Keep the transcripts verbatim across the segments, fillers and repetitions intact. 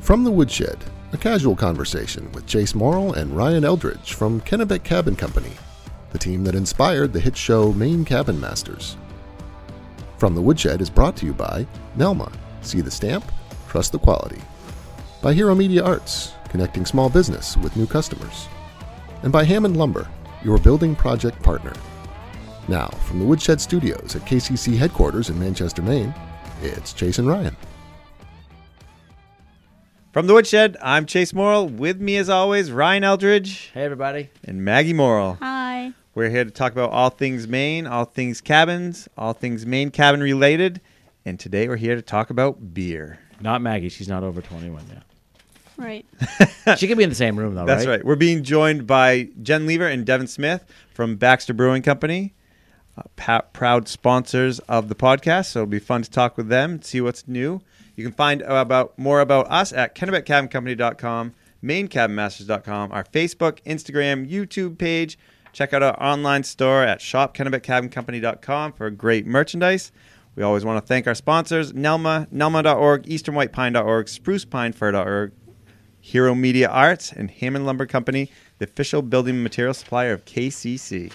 From the Woodshed, a casual conversation with Chase Morrill and Ryan Eldridge from Kennebec Cabin Company, the team that inspired the hit show Maine Cabin Masters. From the Woodshed is brought to you by Nelma. See the stamp, trust the quality. By Hero Media Arts, connecting small business with new customers. And by Hammond Lumber, your building project partner. Now, from the Woodshed Studios at K C C headquarters in Manchester, Maine, it's Chase and Ryan. From the Woodshed, I'm Chase Morrill. With me, as always, Ryan Eldridge. Hey, everybody. And Maggie Morrill. Hi. We're here to talk about all things Maine, all things cabins, all things Maine cabin related. And today we're here to talk about beer. Not Maggie. She's not over twenty-one yet. Right. She can be in the same room, though, That's right? right. We're being joined by Jen Lever and Devin Smith from Baxter Brewing Company, uh, pa- proud sponsors of the podcast. So it'll be fun to talk with them and see what's new. You can find about more about us at kennebec cabin company dot com, maine cabin masters dot com, our Facebook, Instagram, YouTube page. Check out our online store at shop kennebec cabin company dot com for great merchandise. We always want to thank our sponsors, Nelma, nelma dot org, eastern white pine dot org, spruce pine fir dot org, Hero Media Arts, and Hammond Lumber Company, the official building material supplier of K C C.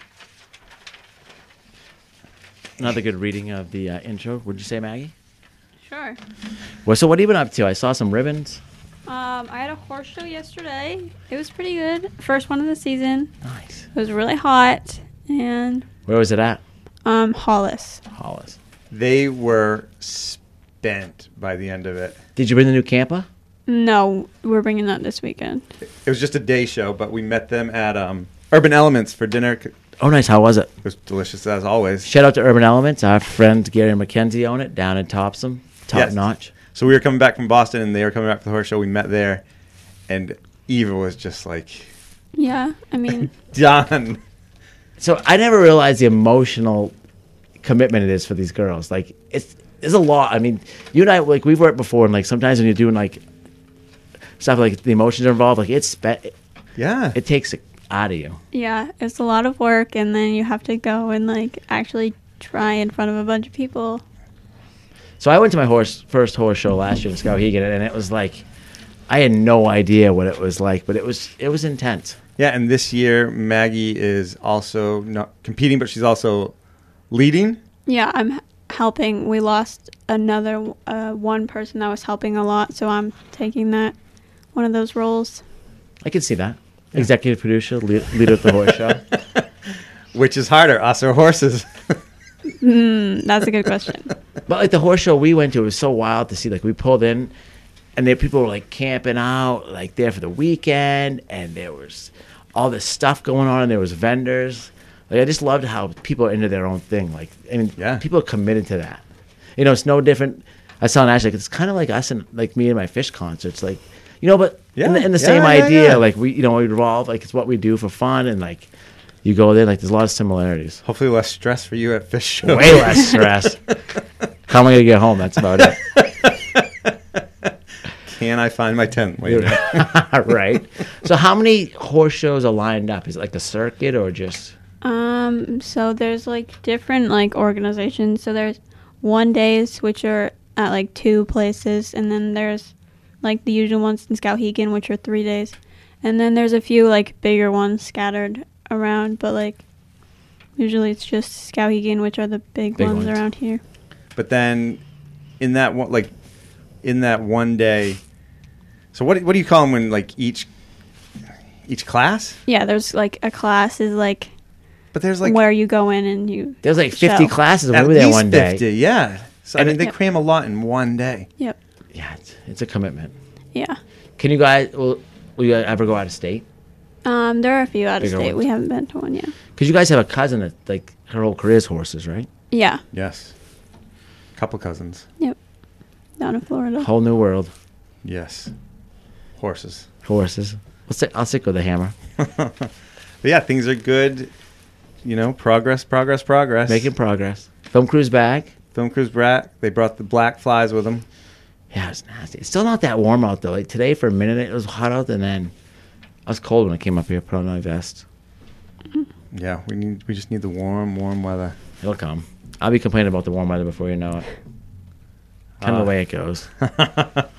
Another good reading of the uh, intro. Would you say, Maggie? Sure. Well, so what have you been up to? I saw some ribbons. Um, I had a horse show yesterday. It was pretty good. First one of the season. Nice. It was really hot. And Where was it at? um, Hollis. Hollis. They were spent by the end of it. Did you bring the new Campa? No, we're bringing that this weekend. It was just a day show, but we met them at um, Urban Elements for dinner. It Oh, nice. How was it? was delicious as always. Shout out to Urban Elements. Our friend Gary and Mackenzie own it down in Topsom. Top Yes. notch. So we were coming back from Boston, and they were coming back for the horse show. We met there, and Eva was just like, Yeah, I mean, done. So I never realized the emotional commitment it is for these girls. Like, it's there's a lot. I mean, you and I, like, we've worked before, and, like, sometimes when you're doing, like, stuff like the emotions are involved, like, it's spe- Yeah. it takes it out of you. yeah, it's a lot of work, and then you have to go and, like, actually try in front of a bunch of people. So I went to my horse first horse show last year in Skowhegan, and it was like I had no idea what it was like, but it was it was intense. Yeah, and this year, Maggie is also not competing, but she's also leading. Yeah, I'm h- helping. We lost another uh, one person that was helping a lot, so I'm taking that, one of those roles. I can see that. Executive producer, lead, leader of the horse show. Which is harder, us or horses? Mm, that's a good question. But like the horse show we went to, it was so wild to see. Like we pulled in, and there people were like camping out, like there for the weekend, and there was all this stuff going on, and there was vendors. Like I just loved how people are into their own thing. Like I mean, Yeah. people are committed to that. You know, it's no different. I was telling Ashley, like, it's kind of like us and like me and my fish concerts, like you know, but Yeah, in the, in the yeah, same yeah, idea, yeah. like we, you know, we revolve. Like it's what we do for fun, and like you go there, like there's a lot of similarities. Hopefully less stress for you at Fish Show. Way less stress. How am I gonna get home? That's about it. Can I find my tent later? Right. So how many horse shows are lined up? Is it like the circuit or just? Um, so there's like different like organizations. So there's one days which are at like two places, and then there's like the usual ones in Skowhegan, which are three days, and then there's a few like bigger ones scattered around. But like usually it's just Skowhegan, which are the big, Big ones, ones. around here. But then, in that one, like, in that one day, so what? What do you call them when like each each class? Yeah, there's like a class is like, But there's like where you go in and you. There's like fifty show. classes. and at We were there least one day. fifty. Yeah. So And I mean, it- they Yep. cram a lot in one day. Yep. Yeah, it's, it's a commitment. Yeah. Can you guys? Will, will you ever go out of state? Um, there are a few out of Bigger state. ones. We haven't been to one yet. Because you guys have a cousin that like her whole career's horses, right? Yeah. Yes. Couple cousins. Yep. Down in Florida. Whole new world. Yes. Horses. Horses. I'll stick, I'll stick with the hammer. But yeah, things are good. You know, progress, progress, progress. Making progress. Film crew's back. Film crew's back. They brought the black flies with them. Yeah, it's nasty. It's still not that warm out though. Like today, for a minute, it was hot out, and then I was cold when I came up here. Put on my vest. Yeah, we need. We just need the warm, warm weather. It'll come. I'll be complaining about the warm weather before you know it. Kind of Uh. the way it goes.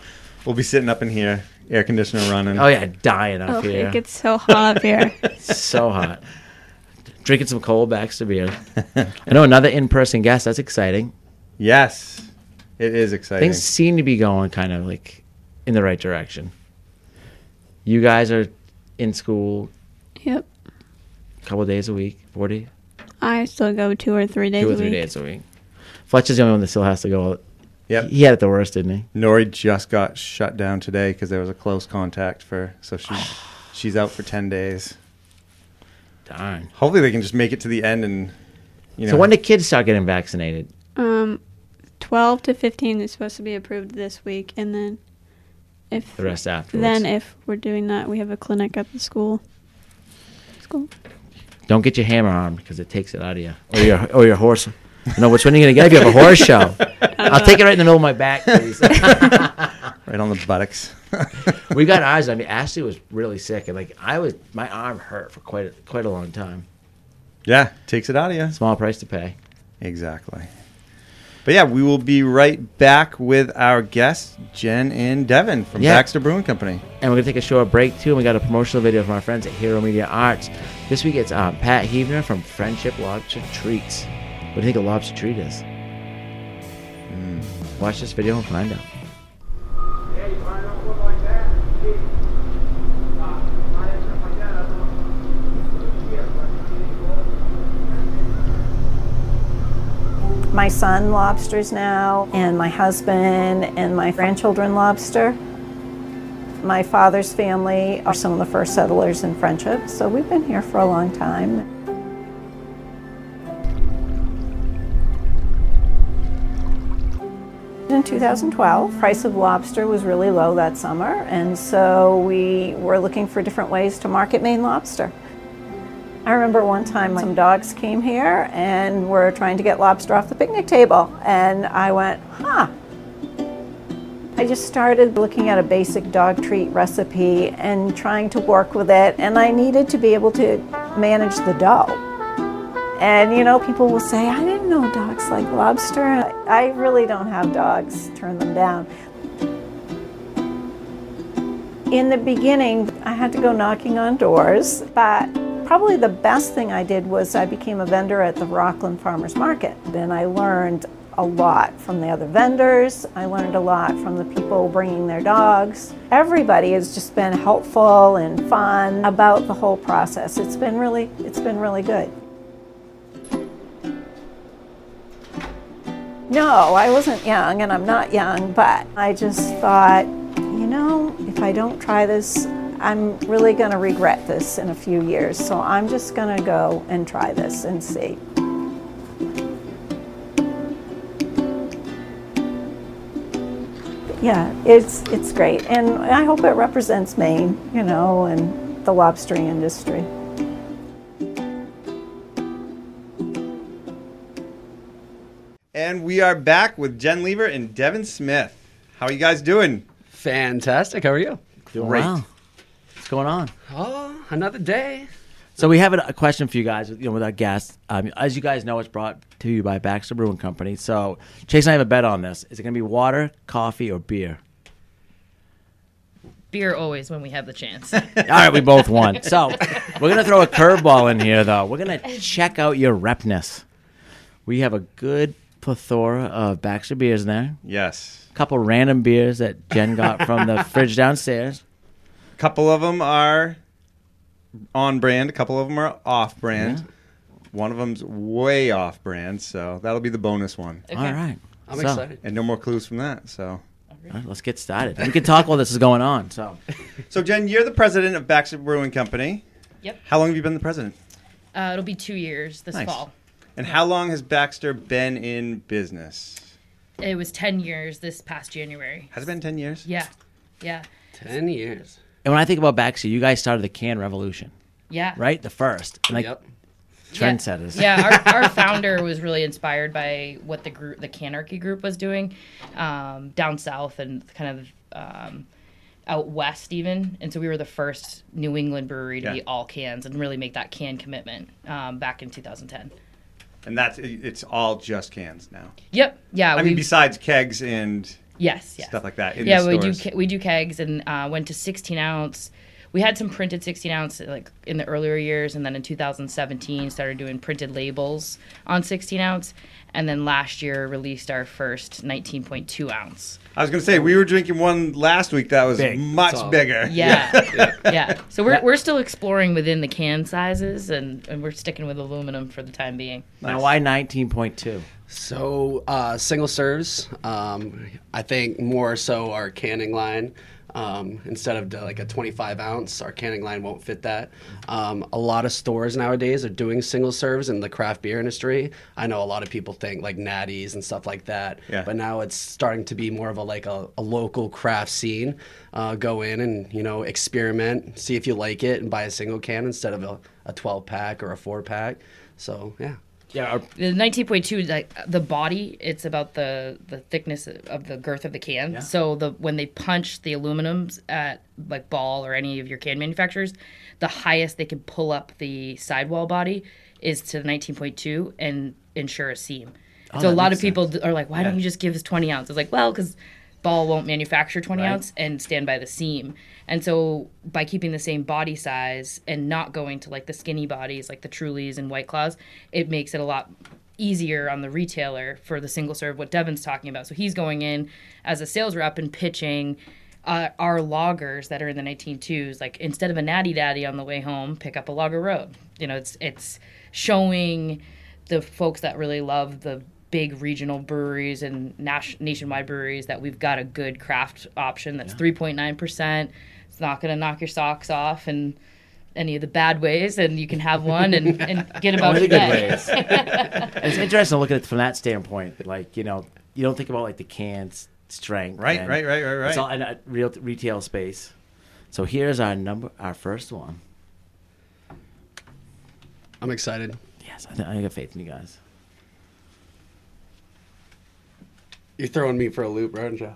We'll be sitting up in here, air conditioner running. Oh yeah, dying up Oh, here. it gets so hot up here. So hot. Drinking some cold Baxter beer. I know another in-person guest. That's exciting. Yes, it is exciting. Things seem to be going kind of like in the right direction. You guys are in school Yep. a couple of days a week, forty, I still go two or three days two or a three week. days a week. Fletcher's the only one that still has to go. Yep. He had it the worst, didn't he? Nori just got shut down today because there was a close contact for, so she's she's out for ten days. Darn. Hopefully they can just make it to the end and, you know. So when do kids start getting vaccinated? Um, twelve to fifteen is supposed to be approved this week, and then if The rest afterwards. then if we're doing that, we have a clinic at the school. School. Don't get your hammer on because it takes it out of you, or your or your horse. No, which one are you gonna get if you have a horse show? I'll take it right in the middle of my back, please. Right on the buttocks. We got ours. I mean, Ashley was really sick, and like I was, my arm hurt for quite a, quite a long time. Yeah, takes it out of you. Small price to pay. Exactly. But yeah, we will be right back with our guests, Jen and Devin from Yeah. Baxter Brewing Company. And we're gonna take a short break too. And we got a promotional video from our friends at Hero Media Arts. This week it's um, Pat Heavner from Friendship Lobster Treats. What do you think a lobster treat is? Mm. Watch this video and find out. My son lobsters now, and my husband and my grandchildren lobster. My father's family are some of the first settlers in Friendship, so we've been here for a long time. In two thousand twelve, price of lobster was really low that summer, and so we were looking for different ways to market Maine lobster. I remember one time some dogs came here and were trying to get lobster off the picnic table, and I went, huh. I just started looking at a basic dog treat recipe and trying to work with it, and I needed to be able to manage the dough. And you know, people will say, I didn't know dogs like lobster. I really don't have dogs, turn them down. In the beginning, I had to go knocking on doors, but probably the best thing I did was I became a vendor at the Rockland Farmers Market, and I learned a lot from the other vendors. I learned a lot from the people bringing their dogs. Everybody has just been helpful and fun about the whole process. It's been really, it's been really good. No, I wasn't young, and I'm not young, but I just thought, you know, if I don't try this, I'm really going to regret this in a few years, so I'm just going to go and try this and see. Yeah, it's it's great, and I hope it represents Maine, you know, and the lobstering industry. And we are back with Jen Lever and Devin Smith. How are you guys doing? Fantastic. How are you? Doing Great. well. What's going on? Oh, another day. So we have a, a question for you guys, you know, with our guests. Um, as you guys know, it's brought to you by Baxter Brewing Company. So Chase and I have a bet on this. Is it going to be water, coffee, or beer? Beer always when we have the chance. All right, we both won. So we're going to throw a curveball in here, though. We're going to check out your repness. We have a good plethora of Baxter beers in there. Yes. A couple random beers that Jen got from the fridge downstairs. A couple of them are on brand. A couple of them are off brand. Yeah. One of them's way off brand, so that'll be the bonus one. Okay. All right. I'm So, excited. And no more clues from that. So, All right, let's get started. We can talk while this is going on. So so Jen, you're the president of Baxter Brewing Company. Yep. How long have you been the president? Uh, it'll be two years this Nice. fall. And how long has Baxter been in business? It was ten years this past January. Has it been ten years? Yeah. Yeah. Ten years. And when I think about Baxter, you guys started the can revolution, Yeah. right? The first. And like Yep. trendsetters. Yeah, our, our founder was really inspired by what the group, the Canarchy group, was doing um, down south and kind of um, out west even. And so we were the first New England brewery to Yeah. be all cans and really make that can commitment um, back in two thousand ten. And that's it's all just cans now. Yep. Yeah. I mean, we- besides kegs and Yes, yes. stuff like that. In yeah, the we do stores. ke- we do kegs and uh, went to sixteen ounce. We had some printed sixteen ounce like in the earlier years, and then in two thousand seventeen started doing printed labels on sixteen ounce, and then last year released our first nineteen point two ounce. I was gonna say we were drinking one last week that was Big. much That's all. bigger. Yeah, yeah. So we're we're still exploring within the can sizes, and, and we're sticking with aluminum for the time being. Now, why nineteen point two? So uh, single serves, um, I think more so our canning line. Um, instead of the, like a twenty-five ounce, our canning line won't fit that. Um, a lot of stores nowadays are doing single serves in the craft beer industry. I know a lot of people think like Natties and stuff like that, Yeah. but now it's starting to be more of a like a, a local craft scene. Uh, go in and you know experiment, see if you like it, and buy a single can instead of a, a twelve pack or a four pack. So yeah. Yeah, our, The nineteen point two, like the body, it's about the the thickness of the girth of the can. Yeah. So the when they punch the aluminums at like Ball or any of your can manufacturers, the highest they can pull up the sidewall body is to the nineteen point two and ensure a seam. Oh, so a that lot makes of people sense. d- are like, why don't Yeah. you just give us twenty ounce? It's like, well, because Ball won't manufacture twenty Right. ounce and stand by the seam. And so by keeping the same body size and not going to like the skinny bodies like the Trulies and White Claws, it makes it a lot easier on the retailer for the single serve, what Devin's talking about. So he's going in as a sales rep and pitching uh, our loggers that are in the nineteen twos, like instead of a Natty Daddy on the way home, pick up a Lager Road. You know, it's it's showing the folks that really love the big regional breweries and nas- nationwide breweries that we've got a good craft option that's three point nine percent. It's not going to knock your socks off and any of the bad ways, and you can have one and, and get about only your the good day. ways. And it's interesting to look at it from that standpoint. Like, you know, you don't think about like the can's strength. Right, and right, right, right, right. It's all in a real retail space. So here's our number, our first one. I'm excited. Yes, I, think, I got faith in you guys. You're throwing me for a loop, aren't you?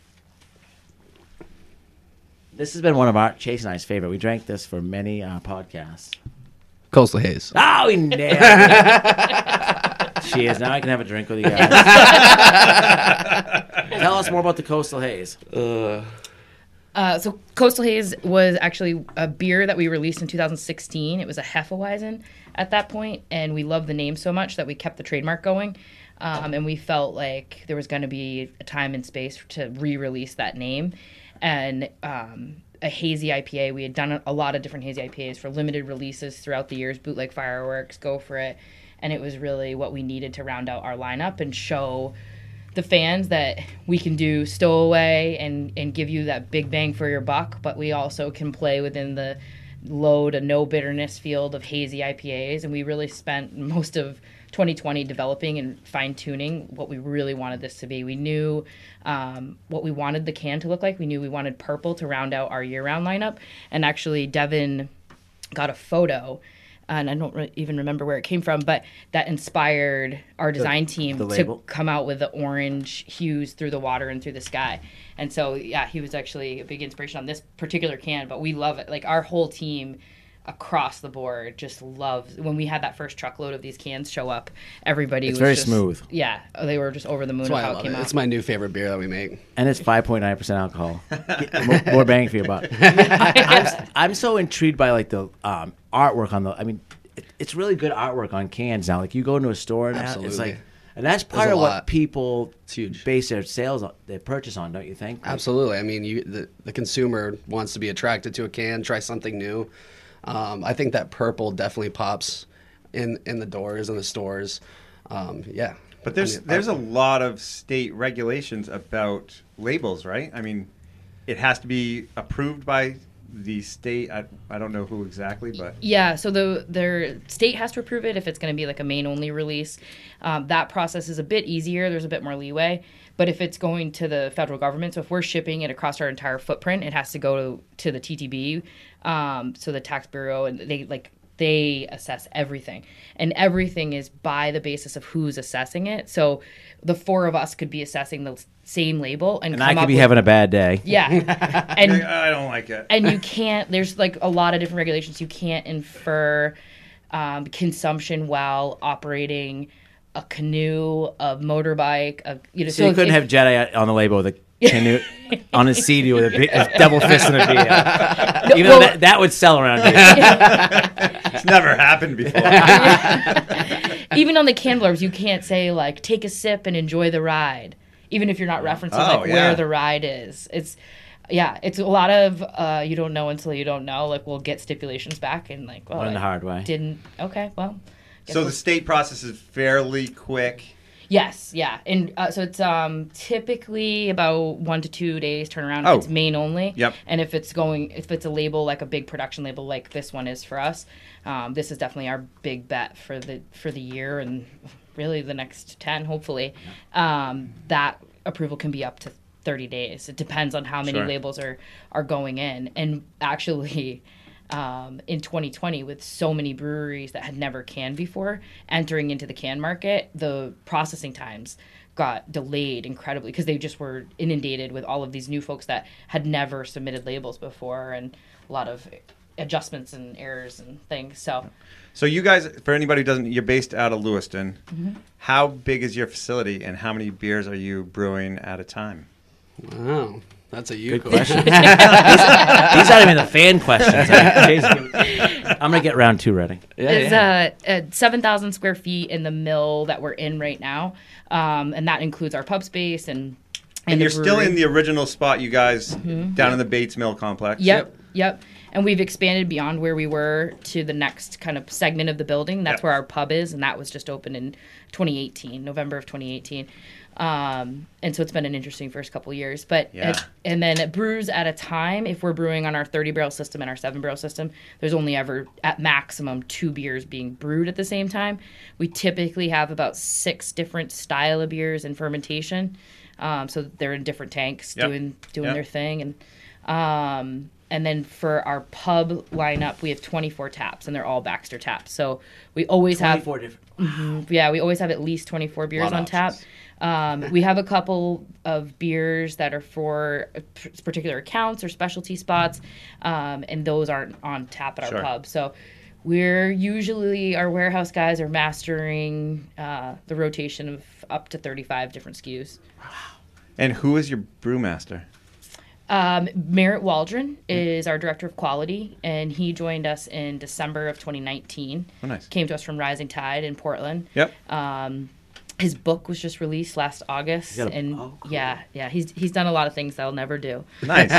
This has been one of our Chase and I's favorite. We drank this for many uh, podcasts. Coastal Haze. Oh, we nailed it. Cheers. Now I can have a drink with you guys. Tell us more about the Coastal Haze. Uh, Uh, so Coastal Haze was actually a beer that we released in two thousand sixteen. It was a Hefeweizen at that point, and we loved the name so much that we kept the trademark going. Um, and we felt like there was going to be a time and space to re-release that name. And um, a hazy I P A, we had done a lot of different hazy I P As for limited releases throughout the years, Bootleg Fireworks, Go For It. And it was really what we needed to round out our lineup and show the fans that we can do stowaway and, and give you that big bang for your buck, but we also can play within the low to no bitterness field of hazy I P As. And we really spent most of twenty twenty developing and fine-tuning what we really wanted this to be. We knew um, what we wanted the can to look like. We knew we wanted purple to round out our year-round lineup. And actually, Devin got a photo, and I don't re- even remember where it came from, but that inspired our design team the to label? come out with the orange hues through the water and through the sky. And so, yeah, he was actually a big inspiration on this particular can, but we love it. Like, our whole team across the board just loves when we had that first truckload of these cans show up. Everybody It's was very just, smooth. Yeah, they were just over the moon that's of why I how it love came it. out. It's my new favorite beer that we make. And it's five point nine percent alcohol. Get more, more bang for your buck. I, I'm, I'm so intrigued by like the um, artwork on the. I mean, it, it's really good artwork on cans now. Like you go into a store and it's Absolutely. like, and that's part There's a of what lot. people It's huge. base their sales, on, their purchase on, don't you think? Like, Absolutely. I mean, you, the the consumer wants to be attracted to a can, try something new. Um, I think that purple definitely pops in in the doors and the stores. Um, yeah. But there's I mean, there's uh, a lot of state regulations about labels, right? I mean, it has to be approved by the state. I, I don't know who exactly, but Yeah, so the their state has to approve it if it's going to be like a Maine only release. Um, that process is a bit easier. There's a bit more leeway. But if it's going to the federal government, so if we're shipping it across our entire footprint, it has to go to, to the T T B, um, so the tax bureau, and they like they assess everything, and everything is by the basis of who's assessing it. So the four of us could be assessing the same label, and, and come I could up be with, having a bad day. yeah, and I don't like it. and you can't there's like a lot of different regulations. You can't infer um, consumption while operating a canoe, a motorbike, a, you know So you couldn't if, have Jedi on the label with a canoe on a sea doo with a, big, a double fist and a beer. Even well- though that, that would sell around here. It's never happened before. Even on the can blurbs, you can't say like take a sip and enjoy the ride, even if you're not referencing Oh, like yeah. where the ride is. It's yeah, it's a lot of uh, you don't know until you don't know. Like we'll get stipulations back and like well, Learn the I hard way. Didn't okay well. guess So we'll- the state process is fairly quick. Yes, yeah, and uh, so it's um, typically about one to two days turnaround. Oh. If it's Maine only. Yep. And if it's going, if it's a label like a big production label like this one is for us, um, this is definitely our big bet for the for the year and really the next ten, hopefully. Um, that approval can be up to thirty days. It depends on how many Sure. labels are are going in, and actually. Um, in twenty twenty, with so many breweries that had never canned before entering into the can market, the processing times got delayed incredibly because they just were inundated with all of these new folks that had never submitted labels before and a lot of adjustments and errors and things. So, So you guys, for anybody who doesn't, you're based out of Lewiston. Mm-hmm. How big is your facility, and how many beers are you brewing at a time? Wow, that's a you Good question. question. these, these aren't even the fan questions. I'm going to get round two ready. Yeah, it's yeah. uh, uh, seven thousand square feet in the mill that we're in right now. Um, and that includes our pub space and And, and the you're still brewery. in the original spot, you guys, down in the Bates Mill complex. Yep, yep. And we've expanded beyond where we were to the next kind of segment of the building. That's Yep. where our pub is, and that was just opened in twenty eighteen, November of twenty eighteen. Um, and so it's been an interesting first couple of years. But Yeah. at, and then at brews at a time, if we're brewing on our thirty barrel system and our seven barrel system, there's only ever at maximum two beers being brewed at the same time. We typically have about six different style of beers in fermentation. Um, so they're in different tanks Yep. doing doing Yep. their thing. And um, and then for our pub lineup, we have twenty-four taps, and they're all Baxter taps. So we always have twenty-four different. yeah, we always have at least twenty-four beers Lot of on tap. options. Um, we have a couple of beers that are for uh, p- particular accounts or specialty spots, um, and those aren't on tap at our Sure. pub. So we're usually, our warehouse guys are mastering uh, the rotation of up to thirty-five different S K Us. And who is your brewmaster? Um, Merritt Waldron is our director of quality, and he joined us in December of twenty nineteen. Oh, nice. Came to us from Rising Tide in Portland. Yep. Um, his book was just released last August, got a- and oh, cool. yeah, yeah, he's he's done a lot of things that I'll never do. Nice.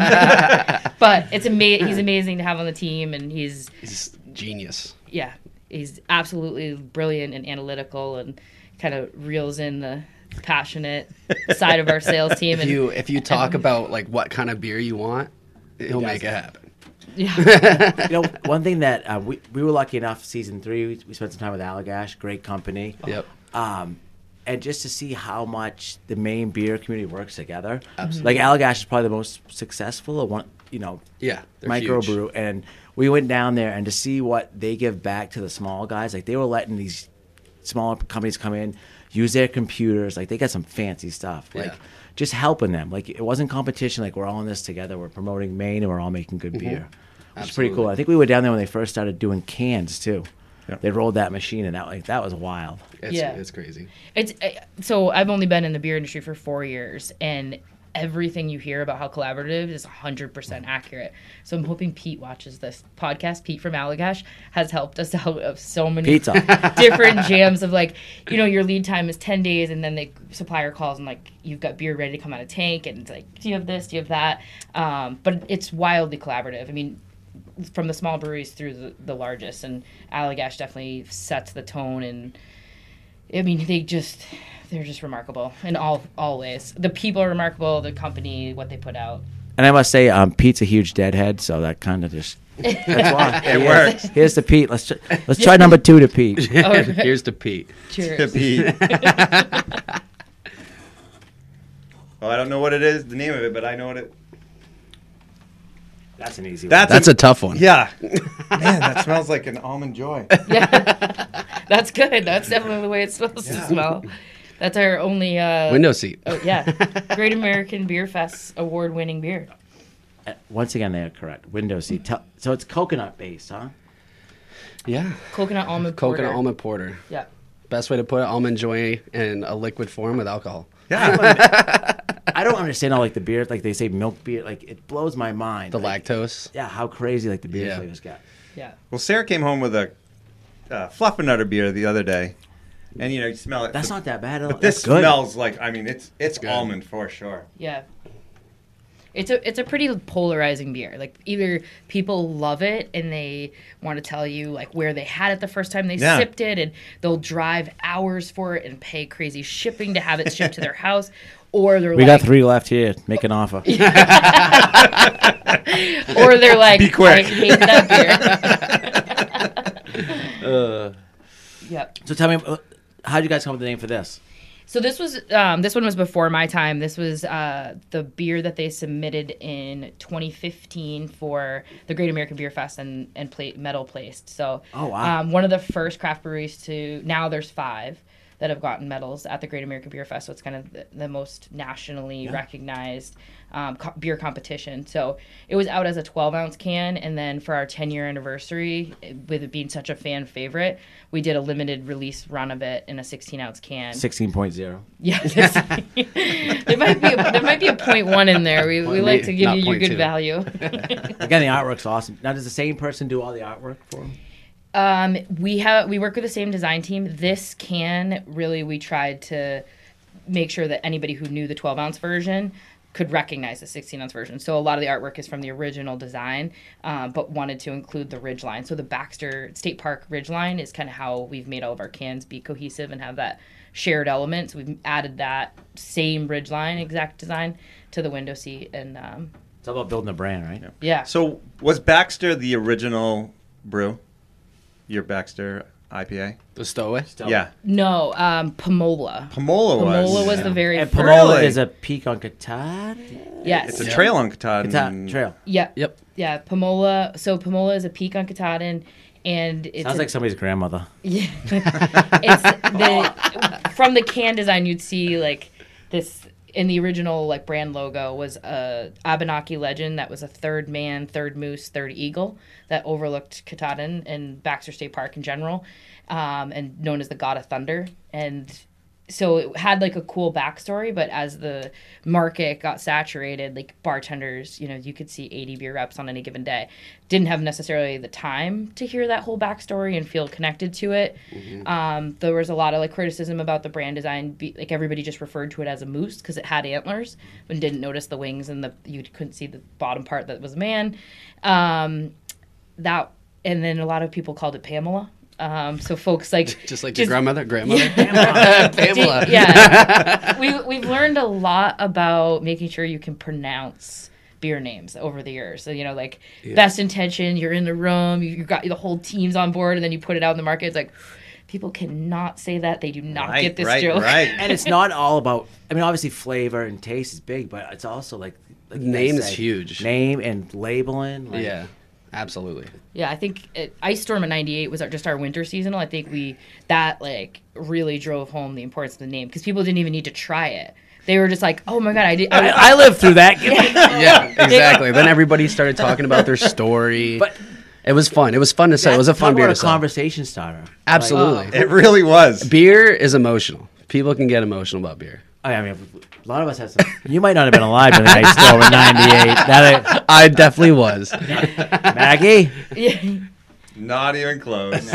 But it's ama- he's amazing to have on the team, and he's He's genius. yeah, he's absolutely brilliant and analytical, and kind of reels in the passionate side of our sales team. If And you if you talk about like what kind of beer you want, he'll does make it it. happen. yeah, You know, one thing that uh, we, we were lucky enough, season three, we, we spent some time with Allagash, great company. Yep. Um, and just to see how much the main beer community works together. Absolutely. Like Allagash is probably the most successful of one, you know, Yeah, they're huge. microbrew. And we went down there and to see what they give back to the small guys, like they were letting these small companies come in, use their computers, like they got some fancy stuff. Like Yeah. just helping them. Like it wasn't competition, like we're all in this together, we're promoting Maine and we're all making good beer. It's pretty cool. Absolutely. I think we were down there when they first started doing cans too. Yeah. They rolled that machine and that like that was wild. It's, Yeah. it's crazy. it's uh, so I've only been in the beer industry for four years, and everything you hear about how collaborative is one hundred percent accurate. So I'm hoping Pete watches this podcast. Pete from Allagash has helped us out of so many Pete's on. different jams of like, you know, your lead time is ten days, and then the supplier calls and like, you've got beer ready to come out of tank, and it's like, do you have this, do you have that? Um, but it's wildly collaborative. I mean, from the small breweries through the, the largest, and Allagash definitely sets the tone, and I mean, they just, they're just remarkable in all all ways. The people are remarkable, the company, what they put out. And I must say, um, Pete's a huge deadhead, so that kind of just that's why It Yeah. works. Here's to Pete. Let's try, let's try number two to Pete. Here's to Pete. Cheers. Pete. Well, I don't know what it is, the name of it, but I know what it. That's an easy That's That's a tough one. Yeah. Man, that smells like an almond joy. That's good. That's definitely the way it's supposed to smell. That's our only uh, Window seat. Oh, yeah, Great American Beer Fest award-winning beer. one. Once again, they are correct. Window seat. Tell, so it's coconut based, huh? Yeah. Coconut almond Coconut porter. almond porter. Yeah. Best way to put it, almond joy in a liquid form with alcohol. Yeah. I don't understand all like the beer, like they say milk beer, like it blows my mind. The like, lactose. Yeah, how crazy like the beer Yeah. flavors got. Yeah. Well, Sarah came home with a uh, Fluffernutter beer the other day, and you know you smell it. That's but, not that bad. But this That's good. smells like I mean it's it's good. almond for sure. Yeah. It's a it's a pretty polarizing beer. Like either people love it and they want to tell you like where they had it the first time they Yeah. sipped it, and they'll drive hours for it and pay crazy shipping to have it shipped to their house, or they're We like, got three left here. Make an offer. or they're like, Be quick. I hate that beer. uh, Yep. so tell me, uh, how did you guys come up with the name for this? So this was um, this one was before my time. This was uh, the beer that they submitted in twenty fifteen for the Great American Beer Fest and and plate medal placed. So Oh, wow. um, one of the first craft breweries to now there's five that have gotten medals at the Great American Beer Fest. So it's kind of the, the most nationally recognized um, co- beer competition. So it was out as a twelve ounce can, and then for our ten year anniversary, with it being such a fan favorite, we did a limited release run of it in a sixteen ounce can. sixteen point oh. Yeah, that's- there might be a, there might be a point one in there. We we like to give Not you your point good two. value. Again, the artwork's awesome. Now, does the same person do all the artwork for them? Um, we have we work with the same design team. This can really we tried to make sure that anybody who knew the twelve ounce version could recognize the sixteen ounce version. So a lot of the artwork is from the original design, um, but wanted to include the ridge line. So the Baxter State Park ridge line is kind of how we've made all of our cans be cohesive and have that shared element. So we've added that same ridge line exact design to the window seat, and um, It's all about building a brand, right? yeah. So was Baxter the original brew? Your Baxter I P A? The Stowaway. Yeah. No, um, Pomola. Pomola was. Pomola was the very And first. Pomola Really? is a peak on Katahdin. Yes. It's a Yeah. trail on Katahdin. Katahdin Trail. Yeah. Yep. Yeah, Pomola. So Pomola is a peak on Katahdin, and it's Sounds a- like somebody's grandmother. yeah. It's the from the can design you'd see like this in the original like brand logo was a Abenaki legend that was a third man, third moose, third eagle that overlooked Katahdin and Baxter State Park in general, um, and known as the God of Thunder. And so it had like a cool backstory, but as the market got saturated, like bartenders, you know, you could see eighty beer reps on any given day, didn't have necessarily the time to hear that whole backstory and feel connected to it. Um, there was a lot of like criticism about the brand design, be, like everybody just referred to it as a moose because it had antlers, and didn't notice the wings and the you couldn't see the bottom part that was a man. Um, that and then a lot of people called it Pamela. Um, so folks like Just like your grandmother, grandmother. Yeah. Pamela. Yeah, we we've learned a lot about making sure you can pronounce beer names over the years. So you know, like Yeah. best intention, you're in the room, you, you got the whole team's on board, and then you put it out in the market. It's like people cannot say that; they do not Right, get this right, joke. right. And it's not all about, I mean, obviously flavor and taste is big, but it's also like, like you guys Name is say, huge. Name and labeling. Like, Yeah. Absolutely. Yeah, I think it, Ice Storm at ninety-eight was our, just our winter seasonal. I think we that like really drove home the importance of the name because people didn't even need to try it. They were just like, "Oh my god, I did." I, I lived through that. Yeah, exactly. Then everybody started talking about their story. But it was fun. It was fun to say. It was a Talk fun beer about to a sell. conversation starter. Absolutely. It really was. Beer is emotional. People can get emotional about beer. I mean, a lot of us have some. You might not have been alive during the Ice Storm in ninety-eight. That, I definitely was. Maggie? Yeah. Not even close.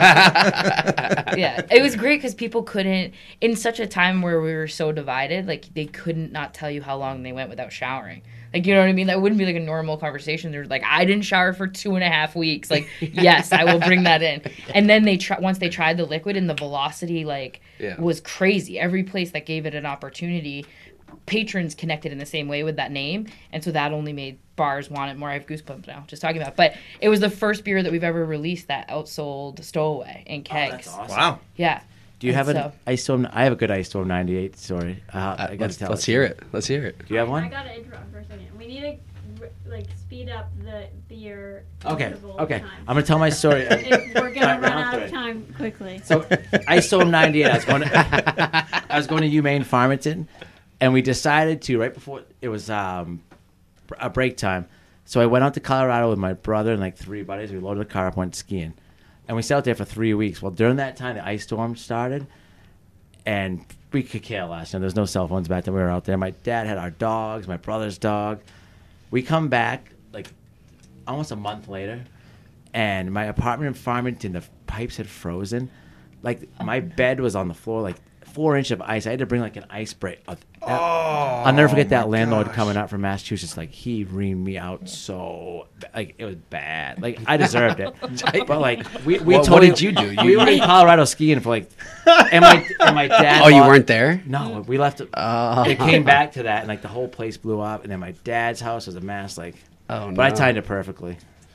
Yeah. Yeah. It was great because people couldn't, in such a time where we were so divided, like they couldn't not tell you how long they went without showering. Like, you know what I mean? That wouldn't be like a normal conversation. They're like, I didn't shower for two and a half weeks. Like, yes, I will bring that in. And then they try, once they tried the liquid and the velocity, like, Yeah. was crazy. Every place that gave it an opportunity, patrons connected in the same way with that name. And so that only made bars want it more. I have goosebumps now just talking about it. But it was the first beer that we've ever released that outsold Stowaway in kegs. that's awesome. Wow. Yeah. Do you And have an so- Ice Storm? I have a good Ice Storm ninety-eight story. Uh, I Uh, got let's to tell let's it. hear it. Let's hear it. Do you have I one? gotta interrupt for a second. We need to like speed up the beer. Okay. interval Okay. time. I'm gonna tell my story. If we're gonna Alright, run round out of three. time quickly. So I Storm ninety-eight. I was going to I was going to UMaine Farmington, and we decided to right before it was um, a break time. So I went out to Colorado with my brother and like three buddies. We loaded the car up, went skiing, and we stayed out there for three weeks. Well, during that time, the ice storm started, and we could care less. And there's no cell phones back then. We were out there. My dad had our dogs, my brother's dog. We come back like almost a month later, and my apartment in Farmington, the pipes had frozen. Like my bed was on the floor, like four inch of ice. I had to bring like an ice spray. Oh, I'll never forget that landlord gosh. coming out from Massachusetts. Like he reamed me out so like it was bad. Like I deserved it. But like we, we What- totally, what did you do? we You- were in Colorado skiing for like, and my and my dad. Oh, you bought- weren't there? No, we left it. Oh. It came back to that, and like the whole place blew up. And then my dad's house was a mess. Like, Oh, but I no. timed it perfectly.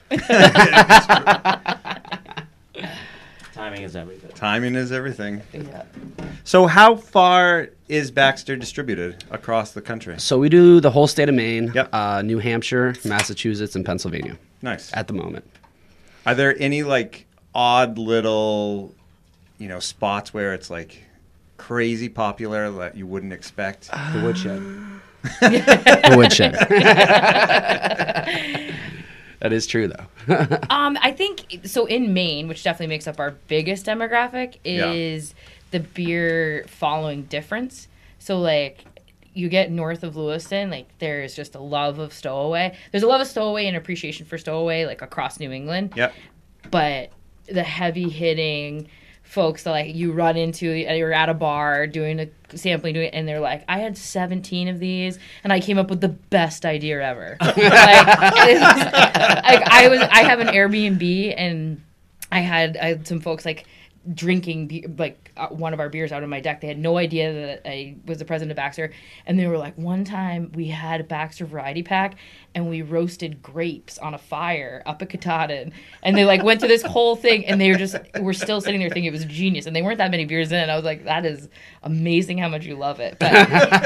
Timing is everything. Timing is everything. Yeah. So how far is Baxter distributed across the country? So we do the whole state of Maine, Yep. uh, New Hampshire, Massachusetts, and Pennsylvania Nice. at the moment. Are there any like odd little, you know, spots where it's like crazy popular that you wouldn't expect? The woodshed. The woodshed. That is true, though. Um, I think so. In Maine, which definitely makes up our biggest demographic, Yeah. is the beer following difference. So like, you get north of Lewiston, like there's just a love of Stowaway. There's a love of Stowaway and appreciation for Stowaway, like across New England. Yep. But the heavy hitting folks that like you run into, you're at a bar doing a sampling, doing it, and they're like, I had seventeen of these, and I came up with the best idea ever. like, it was- like I was, I have an Airbnb, and I had I had some folks like drinking be- like uh, one of our beers out on my deck. They had no idea that I was the president of Baxter, and they were like, one time we had a Baxter variety pack and we roasted grapes on a fire up at Katahdin, and they like went through this whole thing, and they were just were still sitting there thinking it was genius, and they weren't that many beers in. I was like, that is amazing how much you love it. But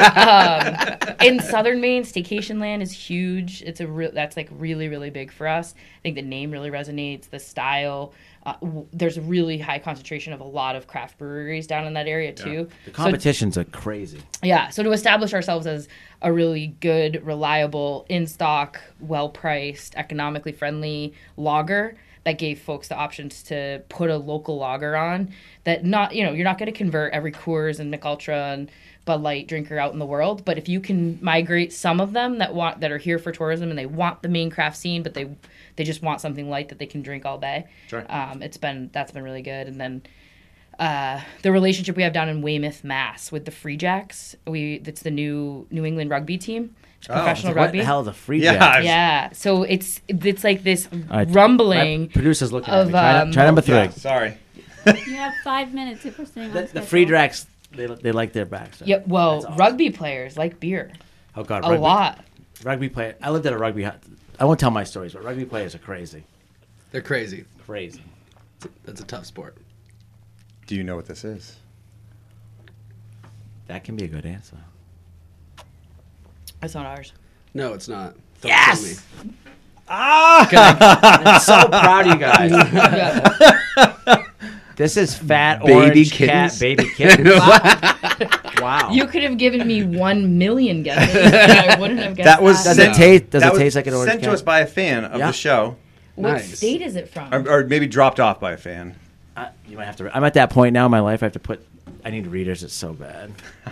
um, in southern Maine, staycation land is huge. It's a real that's like really really big for us. I think the name really resonates. The style. Uh, w- there's a really high concentration of a lot of craft breweries down in that area too. The So- competitions are crazy. yeah, so to establish ourselves as a really good, reliable, in-stock, well-priced, economically friendly lager that gave folks the options to put a local lager on that not, you know, you're not going to convert every Coors and Mick Ultra and Bud Light drinker out in the world, but if you can migrate some of them that want that are here for tourism and they want the main craft scene, but they they just want something light that they can drink all day. Sure. Um, it's been that's been really good, and then uh, the relationship we have down in Weymouth, Mass, with the Free Jacks. We it's the new New England rugby team, it's Oh, professional What rugby. the hell is a free Yeah. jack? Yeah, so it's it's like this All right, rumbling. My producer's looking of, at me. Try, um, try number three. Yeah, sorry. You have five minutes if we're staying on The, the schedule. free Drax, they, they like their backs. Yeah, well, That's awesome. rugby players like beer Oh God, a rugby, lot. Rugby player. I lived at a rugby. hut. I won't tell my stories, but rugby players are crazy. They're crazy. Crazy. It's a tough sport. Do you know what this is? That can be a good answer. That's not ours. No, it's not. Don't Yes! tell me. I'm so proud of you guys. This is fat Baby orange kittens. cat baby kitten. Wow. You could have given me one million guesses, and I wouldn't have guessed That was does sent, it taste? Does that it was taste like an orange sent cat? to us by a fan of Yeah. the show, What Nice. state is it from? or, or maybe dropped off by a fan. Uh, you might have to. I'm at that point now in my life. I have to put. I need readers. It's so bad.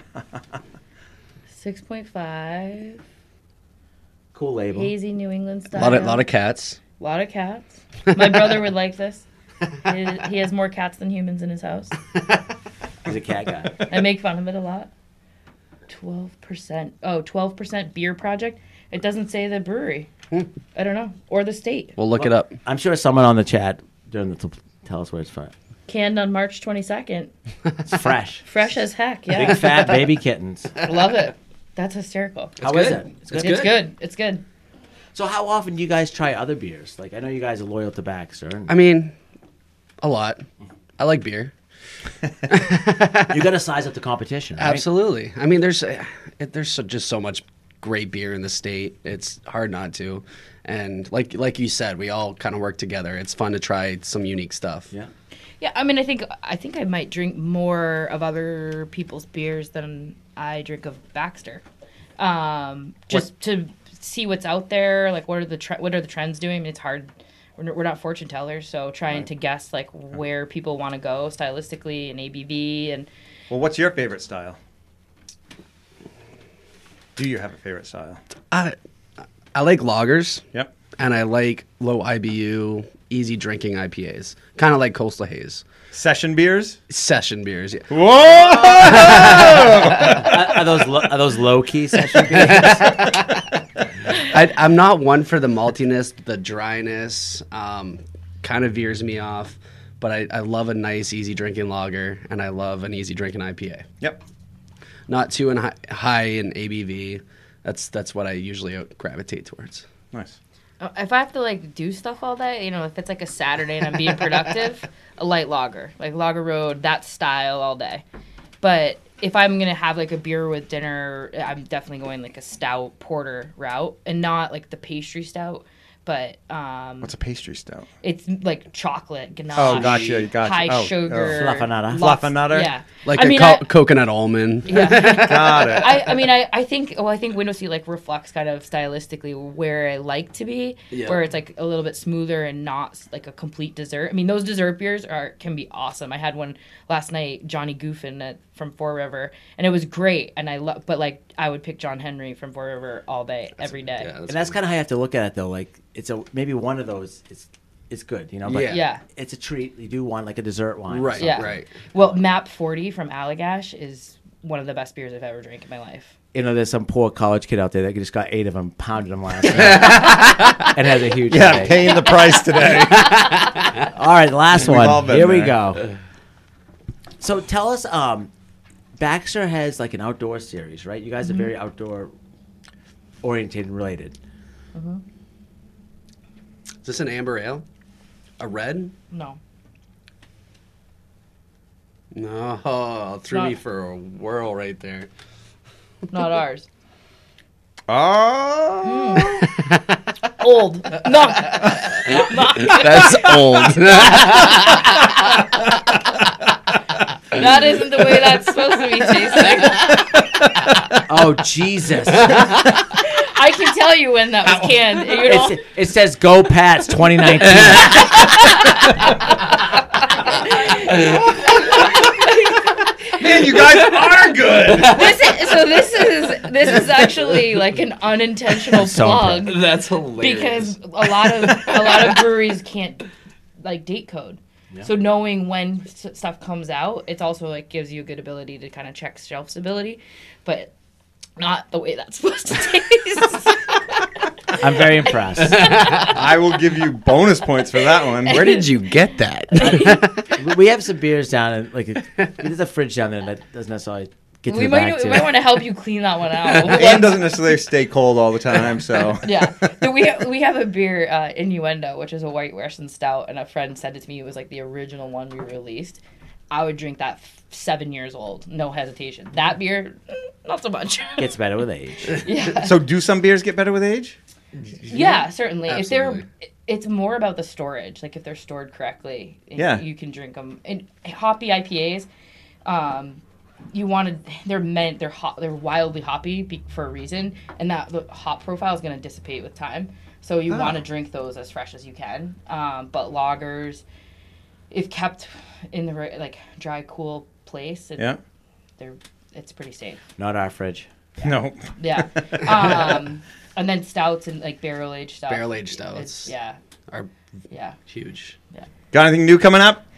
Six point five. Cool label. Hazy New England A style. lot of, lot of cats. lot of cats. My brother would like this. He, he has more cats than humans in his house. He's a cat guy. I make fun of it a lot. twelve percent. Oh, twelve percent beer project. It doesn't say the brewery. I don't know. Or the state. We'll look it up. I'm sure someone on the chat during the t- tell us where it's from. Canned on March twenty-second. It's fresh. Fresh as heck. Yeah. Big fat baby kittens. Love it. That's hysterical. How is good. it? It's It's good. good. It's good. So how often do you guys try other beers? Like I know you guys are loyal to Baxter. And I mean, a lot. I like beer. you got to size up the competition, right? Absolutely. I mean, there's uh, it, there's so, just so much great beer in the state. It's hard not to. And like like you said, we all kind of work together. It's fun to try some unique stuff. Yeah. Yeah, I mean, I think I think I might drink more of other people's beers than I drink of Baxter, um, just to see what's out there. Like, what are the tre- what are the trends doing? I mean, it's hard. We're, n- we're not fortune tellers, so trying to guess like where people want to go stylistically and A B V and Well, what's your favorite style? Do you have a favorite style? I I like lagers. Yep. And I like low I B U, easy drinking I P As. Kind of like Coastal Haze. Session beers? Session beers, yeah. Whoa! are, are those lo- are those low key session beers? I, I'm not one for the maltiness, the dryness. Um, kind of veers me off. But I, I love a nice, easy drinking lager, and I love an easy drinking I P A. Yep. Not too in high, high in A B V. That's that's what I usually gravitate towards. Nice. Uh, If I have to like do stuff all day, you know, if it's like a Saturday and I'm being productive, a light lager, like Lager Road, that style all day. But if I'm gonna have like a beer with dinner, I'm definitely going like a stout porter route, and not like the pastry stout. But um, What's a pastry stout? it's like chocolate ganache. Oh, gotcha, gotcha. High Oh, sugar. oh. Fluffernutter. lots- Fluffernutter? Yeah. Like I a mean, co- I- coconut almond. Yeah. Got it. I, I mean, I, I think, well, I think Window Seat like reflects kind of stylistically where I like to be, Yeah. where it's like a little bit smoother and not like a complete dessert. I mean, those dessert beers are can be awesome. I had one last night, Johnny Goofin at, from Four River, and it was great. And I love, but like I would pick John Henry from Four River all day, every day. Yeah, And that's kind of how you have to look at it, though. Like, it's a maybe one of those. It's it's good, you know. But Yeah. Yeah. it's a treat. You do want like a dessert wine, Right, Yeah. right. Well, Map forty from Allagash is one of the best beers I've ever drank in my life. You know, there's some poor college kid out there that just got eight of them, pounded them last night, and has a huge Yeah, headache. paying the price today. All right, last We've all one. been Here we there. go. So tell us, um, Baxter has like an outdoor series, right? You guys are very outdoor oriented and related. Is this an amber ale? A red? No. No, threw Not- me for a whirl right there. Not ours. Oh. Old. No. That's old. That isn't the way that's supposed to be tasting. Oh Jesus! I can tell you when that was canned. You know? It's, it says "Go Pats" twenty nineteen. Man, you guys are good. This is, so this is this is actually like an unintentional So plug That's hilarious. because a lot of a lot of breweries can't like date code. So knowing when s- stuff comes out, it's also like gives you a good ability to kind of check shelf stability, but not the way that's supposed to taste. I'm very impressed. I will give you bonus points for that one. Where did you get that? We- we have some beers down, and like a, there's a fridge down there that doesn't necessarily get to we the might back we too. might want to help you clean that one out. And doesn't necessarily stay cold all the time, so. Yeah, so we ha- we have a beer, uh, Innuendo, which is a white Russian stout, and a friend said it to me. It was like the original one we released. I would drink that f- seven years old, no hesitation. That beer, mm, not so much. Gets better with age. yeah, So do some beers get better with age? yeah, certainly. Absolutely. If they're, it's more about the storage. Like if they're stored correctly, and Yeah. you can drink them. And hoppy I P As, um, you wanted they're meant they're hot they're wildly hoppy be, for a reason, and that the hop profile is going to dissipate with time. So you Oh. want to drink those as fresh as you can. Um, but lagers, if kept in the right, like dry, cool place, it, Yeah. they're it's pretty safe. Not our fridge. No. Yeah. Um, and then stouts and like barrel aged stuff. Barrel-aged It's- stouts. Yeah. Are Yeah. huge. Got anything new coming up?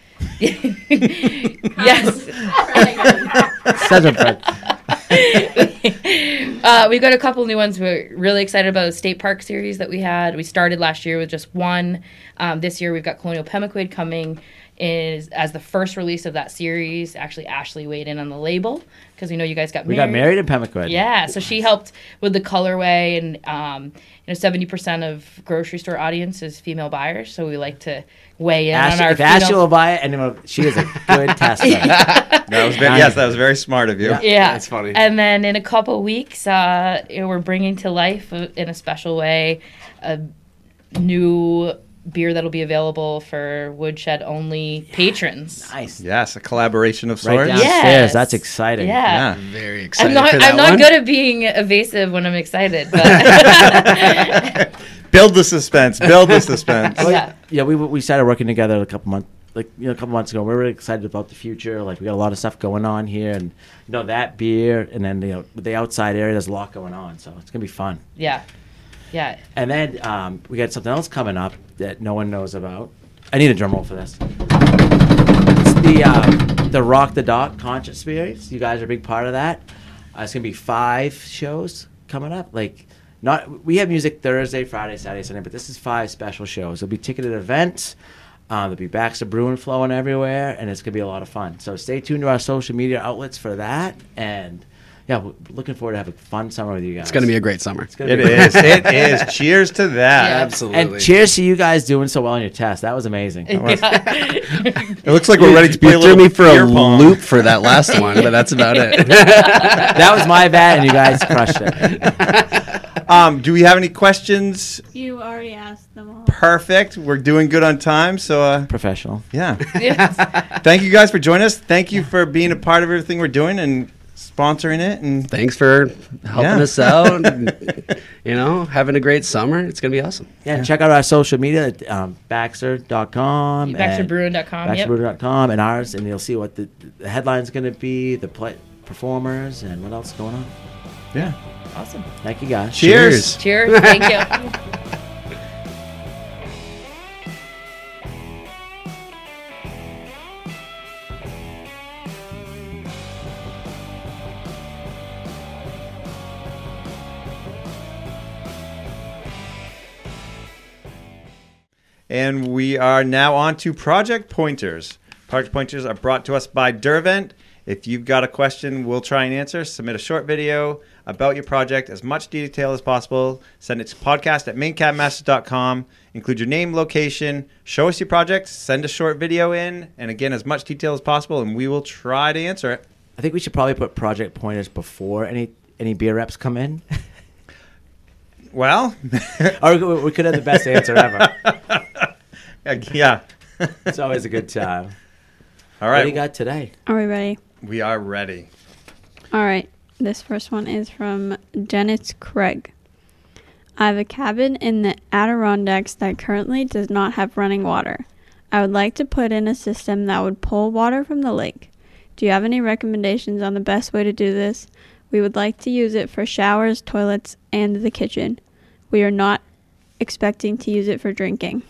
Yes. Says it, Fred. uh, we've got a couple new ones. We're really excited about the State Park series that we had. We started last year with just one. Um, this year we've got Colonial Pemaquid coming is as the first release of that series. Actually, Ashley weighed in on the label because we know you guys got We married. got married in Pemaquid. Yeah, so she helped with the colorway, and um, you know, seventy percent of grocery store audience is female buyers, so we like to weigh in Ash, on our if Ashley female. will buy it, and it will- she is a good tester. That was very, yes, that was very smart of you. Yeah, That's funny. And then in a couple weeks, uh, you know, we're bringing to life uh, in a special way a new beer that'll be available for Woodshed only patrons. Nice. Yes, a collaboration of Right sorts. downstairs. Yes. That's exciting. Yeah. Yeah. Very excited I'm not. for that I'm not one. good at being evasive when I'm excited, but Build the suspense. Build the suspense. Oh, yeah. Yeah, we we started working together a couple months, like you know a couple months ago. We're really excited about the future. Like we got a lot of stuff going on here, and you know that beer, and then you know the outside area. There's a lot going on, so it's gonna be fun. Yeah, yeah. And then um, we got something else coming up that no one knows about. I need a drum roll for this. It's the uh, the Rock the Dock concert series. You guys are a big part of that. Uh, it's gonna be five shows coming up. Like not we have music Thursday, Friday, Saturday, Sunday, but this is five special shows. There'll be ticketed events. Um, there'll be Baxter Brewing flowing everywhere, and it's gonna be a lot of fun. So stay tuned to our social media outlets for that. And yeah, we're looking forward to having a fun summer with you guys. It's going to be a great summer. It's gonna It be is. It is. Cheers to that. Yeah. Absolutely. And cheers to you guys doing so well on your test. That was amazing. It looks like we're ready to play You a threw little me for a beer pong. loop for that last one, but that's about it. That was my bad, and you guys crushed it. Um, do we have any questions? You already asked them all. Perfect. We're doing good on time, so uh, Professional. yeah. Thank you guys for joining us. Thank you for being a part of everything we're doing and sponsoring it. And Thanks for helping Yeah. us out. And, you know, having a great summer. It's going to be awesome. Yeah, and check out our social media at um, Baxter dot com. Baxter Brewing dot com. Baxter Yep. Brewing dot com and ours, and you'll see what the, the headline's going to be, the play, performers, and what else is going on. yeah. Awesome. Thank you, guys. Cheers. Cheers. Thank you. And we are now on to Project Pointers. Project Pointers are brought to us by Dervent. If you've got a question, we'll try and answer. Submit a short video about your project, as much detail as possible. Send it to podcast at main cabin masters dot com. Include your name, location, show us your project, send a short video in, and again, as much detail as possible, and we will try to answer it. I think we should probably put project pointers before any any beer reps come in. Well, Or we- we could have the best answer ever. yeah. It's always a good time. All What right. do you got today? Are we ready? We are ready. All right. This first one is from Janice Craig. I have a cabin in the Adirondacks that currently does not have running water. I would like to put in a system that would pull water from the lake. Do you have any recommendations on the best way to do this? We would like to use it for showers, toilets, and the kitchen. We are not expecting to use it for drinking.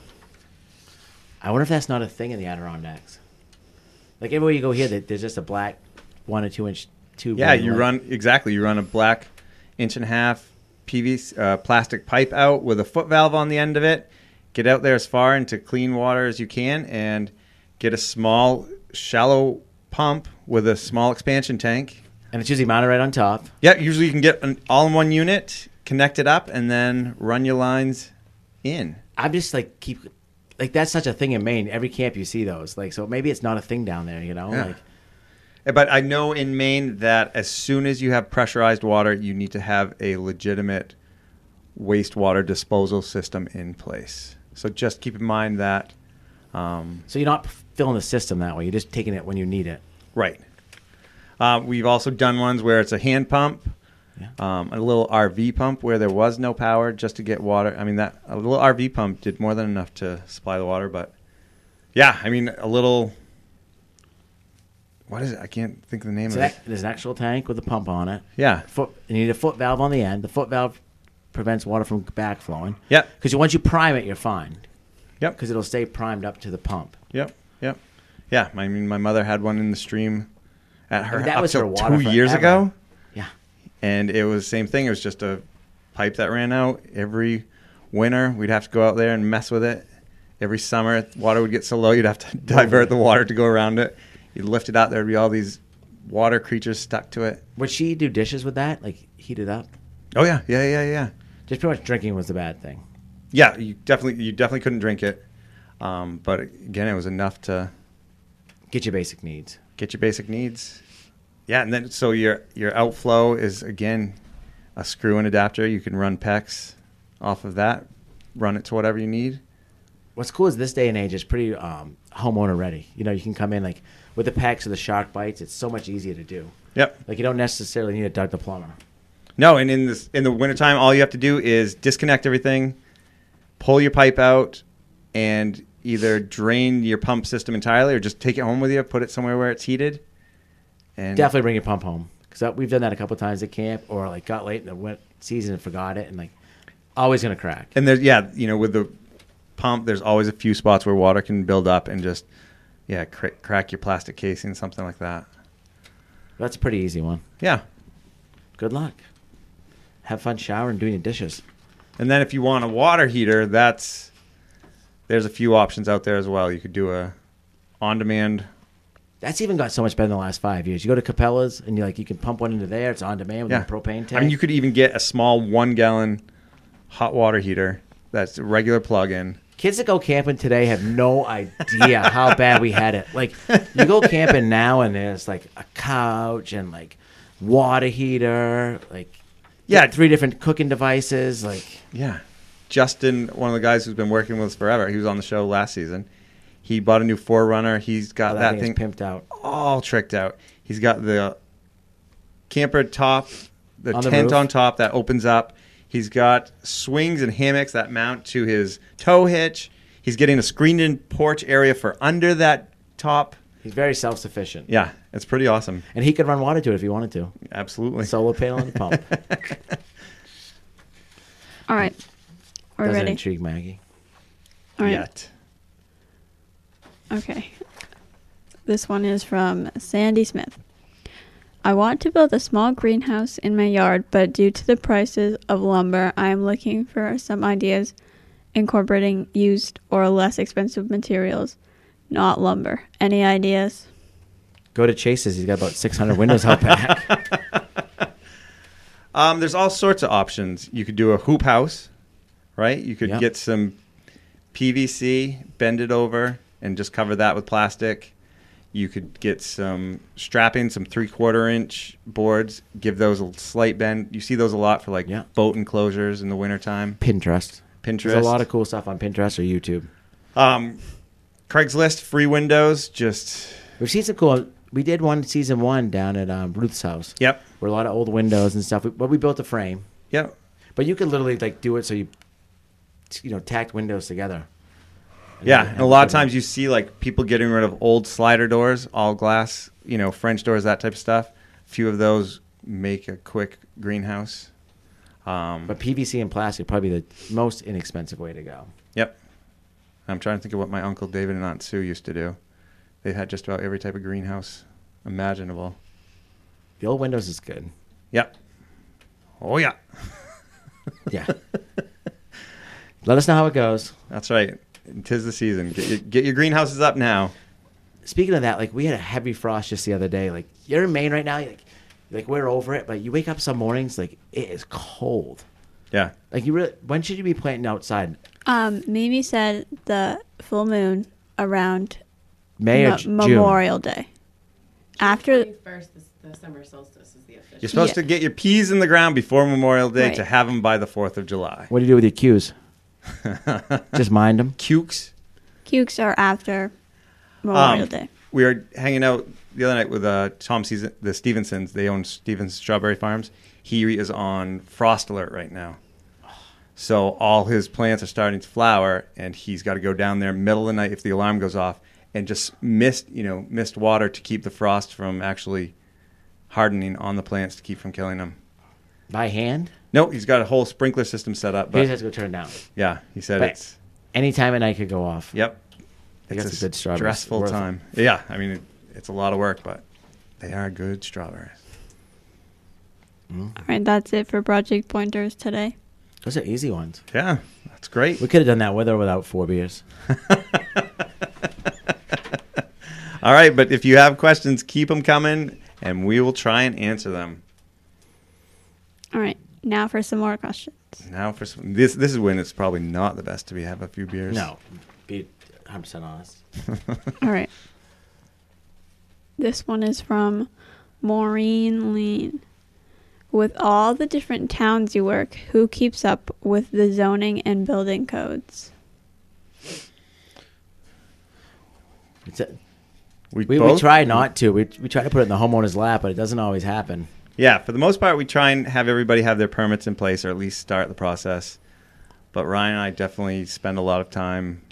I wonder if that's not a thing in the Adirondacks. Like everywhere you go here, there- there's just a black one or two inch tube. Yeah, running you like- run exactly. You run a black inch and a half P V C uh, plastic pipe out with a foot valve on the end of it. Get out there as far into clean water as you can, and get a small, shallow pump with a small expansion tank. And it's usually mounted right on top. Yeah, usually you can get an all-in-one unit, connect it up, and then run your lines in. I'm just like keep like that's such a thing in Maine. Every camp you see those. Like so maybe it's not a thing down there, you know? Yeah. Like But I know in Maine that as soon as you have pressurized water, you need to have a legitimate wastewater disposal system in place. So just keep in mind that. Um, so you're not filling the system that way. You're just taking it when you need it. right. Uh, we've also done ones where it's a hand pump, Yeah. um, a little R V pump where there was no power just to get water. I mean, that a little R V pump did more than enough to supply the water. But yeah, I mean, a little. What is it? I can't think of the name So of it. that, there's an actual tank with a pump on it. Yeah. Foot, you need a foot valve on the end. The foot valve prevents water from backflowing. Yep. Because once you prime it, you're fine. Yep. Because it'll stay primed up to the pump. Yep, yep, yeah. I mean, my mother had one in the stream at her I mean, that up was till her water two years forever. ago, Yeah. and it was the same thing. It was just a pipe that ran out every winter. We'd have to go out there and mess with it. Every summer, water would get so low, you'd have to divert the water to go around it. You'd lift it out, there'd be all these water creatures stuck to it. Would she do dishes with that? Like heat it up? Oh yeah, yeah, yeah, yeah. Just pretty much drinking was the bad thing. Yeah, you definitely, you definitely couldn't drink it. Um, but again, it was enough to Get your basic needs. get your basic needs. Yeah, and then so your your outflow is again a screw and adapter. You can run P E X off of that, run it to whatever you need. What's cool is this day and age is pretty um, homeowner ready. You know, you can come in like with the P E X or the shark bites. It's so much easier to do. Yep. Like you don't necessarily need a Doug the plumber. No, and in this in the wintertime, all you have to do is disconnect everything, pull your pipe out, and either drain your pump system entirely or just take it home with you, put it somewhere where it's heated. And Definitely bring your pump home, because we've done that a couple times at camp, or like got late in the wet season and forgot it, and like always gonna crack. And there's yeah, you know, with the pump, there's always a few spots where water can build up and just yeah, cr- crack your plastic casing, something like that. That's a pretty easy one. Yeah. Good luck. Have fun showering, doing your dishes. And then if you want a water heater, that's there's a few options out there as well. You could do a on-demand. That's even got so much better in the last five years. You go to Capella's and you like you can pump one into there. It's on demand with Yeah. a propane tank. I mean, you could even get a small one-gallon hot water heater that's a regular plug-in. Kids that go camping today have no idea how bad we had it. Like, you go camping now and there's like a couch and like water heater, like Yeah. three different cooking devices. Like, Yeah. Justin, one of the guys who's been working with us forever, he was on the show last season. He bought a new four runner. He's got oh, that, that thing thing pimped out. all tricked out. He's got the camper top, the On the tent roof? on top that opens up. He's got swings and hammocks that mount to his tow hitch. He's getting a screened-in porch area for under that top. He's very self-sufficient. Yeah, it's pretty awesome. And he could run water to it if he wanted to. Absolutely. Solar panel and a pump. All right. We're Doesn't ready. intrigue Maggie. All right. Yet. Okay. This one is from Sandy Smith. I want to build a small greenhouse in my yard, but due to the prices of lumber, I am looking for some ideas incorporating used or less expensive materials, not lumber. Any ideas? Go to Chase's. He's got about six hundred windows out back. Um, there's all sorts of options. You could do a hoop house, right? You could Yeah. get some P V C, bend it over, and just cover that with plastic. You could get some strapping, some three-quarter inch boards, give those a slight bend. You see those a lot for like Yeah. boat enclosures in the wintertime. Pinterest. Pinterest. There's a lot of cool stuff on Pinterest or YouTube. Um, Craigslist, free windows, just... We've seen some cool. We did one season one down at um, Ruth's house. Yep, Where a lot of old windows and stuff. We, but we built a frame. yep. But you could literally like do it so you, you know, tacked windows together. Yeah, have- and have a lot of good one. times you see like people getting rid of old slider doors, all glass, you know, French doors, that type of stuff. A few of those make a quick greenhouse. Um, But P V C and plastic are probably the most inexpensive way to go. yep. I'm trying to think of what my uncle David and Aunt Sue used to do. They had just about every type of greenhouse imaginable. The old windows is good. Yep. Oh yeah, Yeah. Let us know how it goes. that's right. Tis the season. Get your, get your greenhouses up now. Speaking of that, like we had a heavy frost just the other day. Like you're in Maine right now, like like we're over it, but you wake up some mornings like it is cold. Yeah. Like you really, when should you be planting outside? Um, Mimi said the full moon around May or Mo- J- June? Memorial Day. After twenty-first, is the summer solstice is the official. You're supposed Yeah. to get your peas in the ground before Memorial Day Right. to have them by the fourth of July. What do you do with your cues? Just mind them. Cukes. Cukes are after Memorial Um, Day. We were hanging out the other night with uh, Tom Season, the Stevensons. They own Stevens Strawberry Farms. He is on frost alert right now. So all his plants are starting to flower, and he's got to go down there middle of the night if the alarm goes off, and just mist, you know, mist water to keep the frost from actually hardening on the plants to keep from killing them. By hand? No, he's got a whole sprinkler system set up. He just But has to go turn it down. yeah, he said But it's any time at night could go off. yep. They got It's some a good strawberries. stressful Worth it. time. Yeah, I mean it, it's a lot of work, but they are good strawberries. All right, that's it for Project Pointers today. Those are easy ones. Yeah, that's great. We could have done that with or without four beers. All right, but if you have questions, keep them coming, and we will try and answer them. All right, now for some more questions. Now for some, this, this is when it's probably not the best to be have a few beers. No. Be one hundred percent honest. All right. This one is from Maureen Lean. With all the different towns you work, who keeps up with the zoning and building codes? It's a, we we, we both, try not to. We, we try to put it in the homeowner's lap, but it doesn't always happen. Yeah, for the most part, we try and have everybody have their permits in place, or at least start the process. But Ryan and I definitely spend a lot of time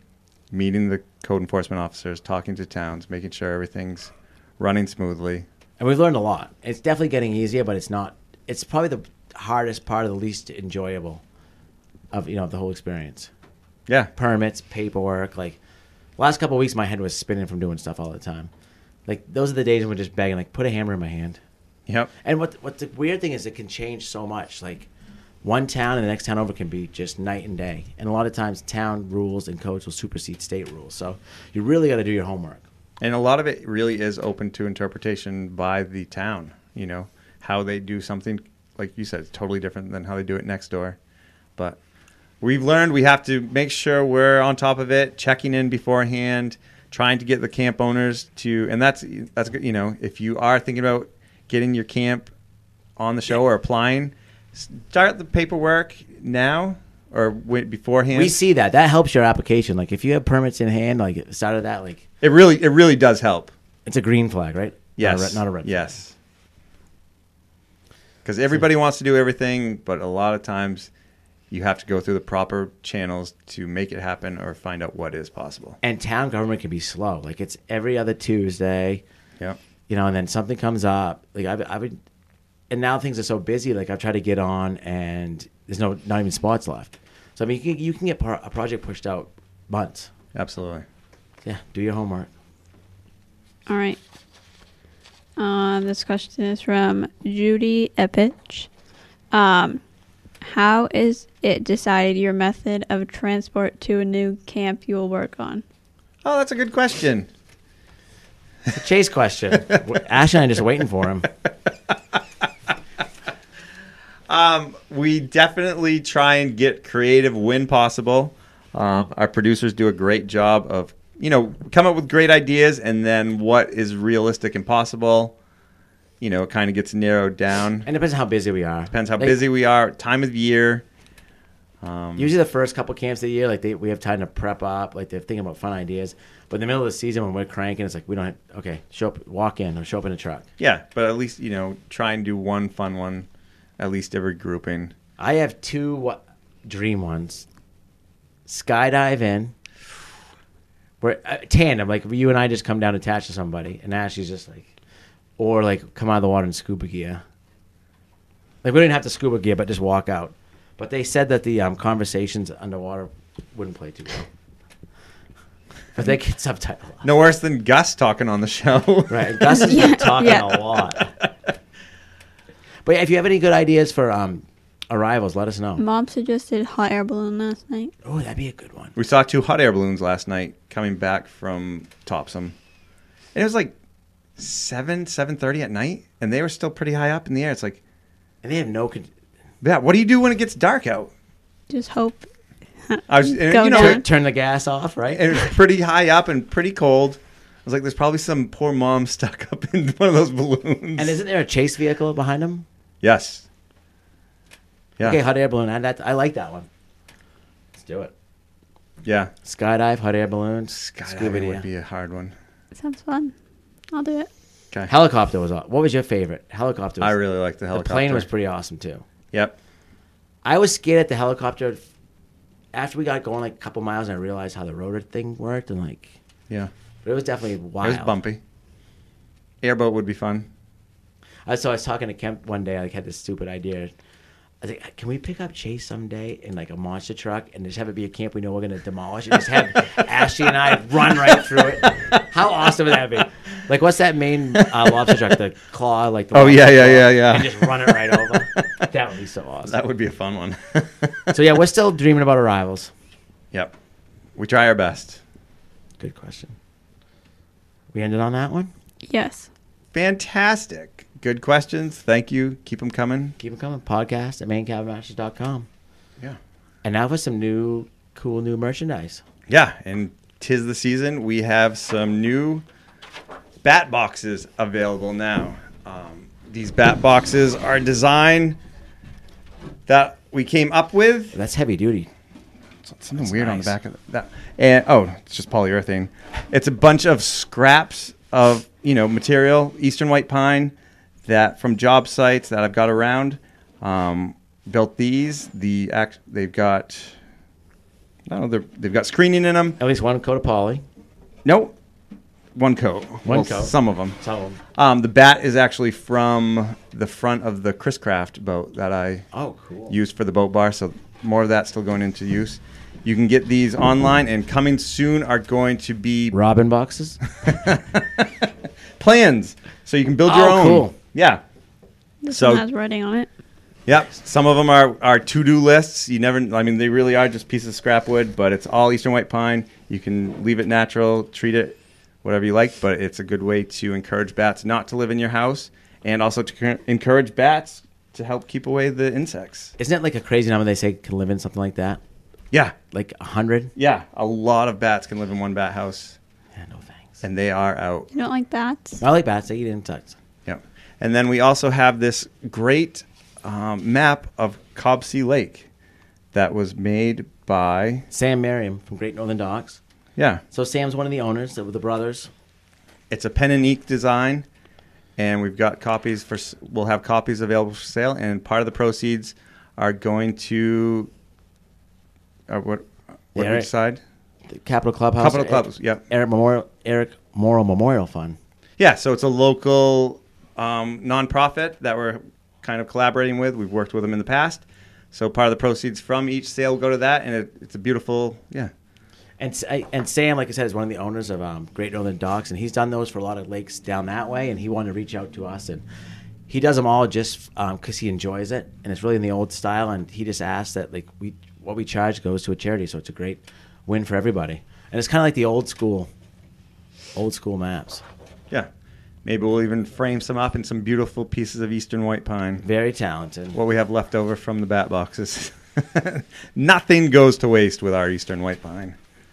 meeting the code enforcement officers, talking to towns, making sure everything's running smoothly. And we've learned a lot. It's definitely getting easier, but it's not. It's probably the hardest part, of the least enjoyable of you know of the whole experience. Yeah. Permits, paperwork. Like last couple of weeks, my head was spinning from doing stuff all the time. Like those are the days when we're just begging, like put a hammer in my hand. Yep. And what what the weird thing is, it can change so much. Like one town and the next town over can be just night and day. And a lot of times, town rules and codes will supersede state rules. So you really got to do your homework. And a lot of it really is open to interpretation by the town. You know, how they do something, like you said, it's totally different than how they do it next door. But we've learned we have to make sure we're on top of it, checking in beforehand, trying to get the camp owners to, and that's that's good. You know, if you are thinking about getting your camp on the show or applying, start the paperwork now or wait beforehand. We see that. That helps your application. Like if you have permits in hand, like at the start of that, like it really it really does help. It's a green flag, right? Yes. Not a red, not a red flag. Yes. Because everybody wants to do everything, but a lot of times you have to go through the proper channels to make it happen or find out what is possible. And town government can be slow. Like it's every other Tuesday. Yeah. You know, and then something comes up. Like I've, I've been, and now things are so busy. Like I've tried to get on, and there's no not even spots left. So I mean, you can, you can get par- a project pushed out months. Absolutely. Yeah. Do your homework. All right. Um, this question is from Judy Epich. Um, how is it decided your method of transport to a new camp you will work on? Oh, that's a good question. It's a Chase question. Ash and I are just waiting for him. Um, we definitely try and get creative when possible. Um, our producers do a great job of, you know, come up with great ideas, and then what is realistic and possible, you know, it kind of gets narrowed down. And it depends on how busy we are. Depends how Like, busy we are, time of year. Um, Usually the first couple camps of the year, like they, we have time to prep up, like they're thinking about fun ideas. But in the middle of the season when we're cranking, it's like we don't have, okay, show up, walk in or show up in a truck. yeah, but at least, you know, try and do one fun one, at least every grouping. I have two what, dream ones. Skydive in. We're uh, tandem, like you and I just come down attached to somebody, and Ashley's just like, or like come out of the water in scuba gear. Like we didn't have to scuba gear, but just walk out. But they said that the um, conversations underwater wouldn't play too well. But they get subtitled. No worse than Gus talking on the show. Right, Gus has Yeah, been talking yeah. a lot. But yeah, if you have any good ideas for um, arrivals, let us know. Mom suggested hot air balloon last night. Oh, that'd be a good one. We saw two hot air balloons last night coming back from Topsom. And it was like seven, seven thirty at night, and they were still pretty high up in the air. It's like, And they have no... Con- yeah, what do you do when it gets dark out? Just hope. I was, and, Go you know, down. it, turn the gas off, right? and it was pretty high up and pretty cold. I was like, there's probably some poor mom stuck up in one of those balloons. And isn't there a chase vehicle behind them? Yes. Yeah. Okay, hot air balloon. I, that, I like that one. Let's do it. Yeah. Skydive, hot air balloons, scuba Skydiving gear. would be a hard one. Sounds fun. I'll do it. Okay. Helicopter was aw- What was your favorite? Helicopter. Was, I really like the the helicopter. plane was pretty awesome too. Yep. I was scared at the helicopter after we got going like a couple miles, and I realized how the rotor thing worked, and like, Yeah. but it was definitely wild. It was bumpy. Airboat would be fun. I, so I was talking to Kemp one day. I like, had this stupid idea. I was like, can we pick up Chase someday in like a monster truck and just have it be a camp we know we're going to demolish and just have Ashley and I run right through it? How awesome would that be? Like, what's that main uh, lobster truck? The claw, like the Oh, lobster yeah, yeah, claw, yeah, yeah. and just run it right over. That would be so awesome. That would be a fun one. So yeah, we're still dreaming about arrivals. Yep. We try our best. Good question. We ended on that one. Yes. Fantastic. Good questions. Thank you. Keep them coming. Keep them coming. Podcast at main cabin masters dot com. Yeah. And now for some new, cool new merchandise. Yeah. And 'tis the season. We have some new bat boxes available now. Um, these bat boxes are a design that we came up with. That's heavy duty. Something That's weird on nice. the back of that. And oh, it's just polyurethane. It's a bunch of scraps of, you know, material, eastern white pine, that from job sites that I've got around. Um, built these. The act they've got No, they're- they've got screening in them. At least one coat of poly. Nope. One coat. One Well, coat. Some of them. Some of them. Um, the bat is actually from the front of the Chris Craft boat that I Oh, cool. used for the boat bar. So more of that's still going into use. You can get these online, and coming soon are going to be Robin boxes. plans, so you can build your Oh, own. cool. Yeah. This So- one has writing on it. Yep. Some of them are, are to-do lists. You never, I mean, they really are just pieces of scrap wood, but it's all Eastern White Pine. You can leave it natural, treat it whatever you like, but it's a good way to encourage bats not to live in your house, and also to cur- encourage bats to help keep away the insects. Isn't it like a crazy number they say can live in something like that? Yeah. Like a hundred? Yeah. A lot of bats can live in one bat house, Yeah, no thanks. and they are out. You don't like bats? I like bats. They eat insects. Yep. And then we also have this great um, map of Cobsey Lake that was made by, Sam Merriam from Great Northern Docks. yeah, So Sam's one of the owners of the brothers. it's a pen and ink design, and we've got copies for, s- we'll have copies available for sale, and part of the proceeds are going to, uh, what, what did we Eric- decide? The Capital Clubhouse. Capital Clubs, yep. Eric Memorial, Eric Morrow Memorial Fund. Yeah, so it's a local um, nonprofit that we're kind of collaborating with. We've worked with them in the past. So part of the proceeds from each sale will go to that, and it, it's a beautiful, yeah. And S- I- and Sam, like I said, is one of the owners of um, Great Northern Docks, and he's done those for a lot of lakes down that way. And he wanted to reach out to us, and he does them all just because he enjoys it, and it's really in the old style. And he just asked that like we what we charge goes to a charity, so it's a great win for everybody. And it's kind of like the old school, old school maps. Yeah. Maybe we'll even frame some up in some beautiful pieces of Eastern White Pine. Very talented. What we have left over from the bat boxes. Nothing goes to waste with our Eastern White Pine.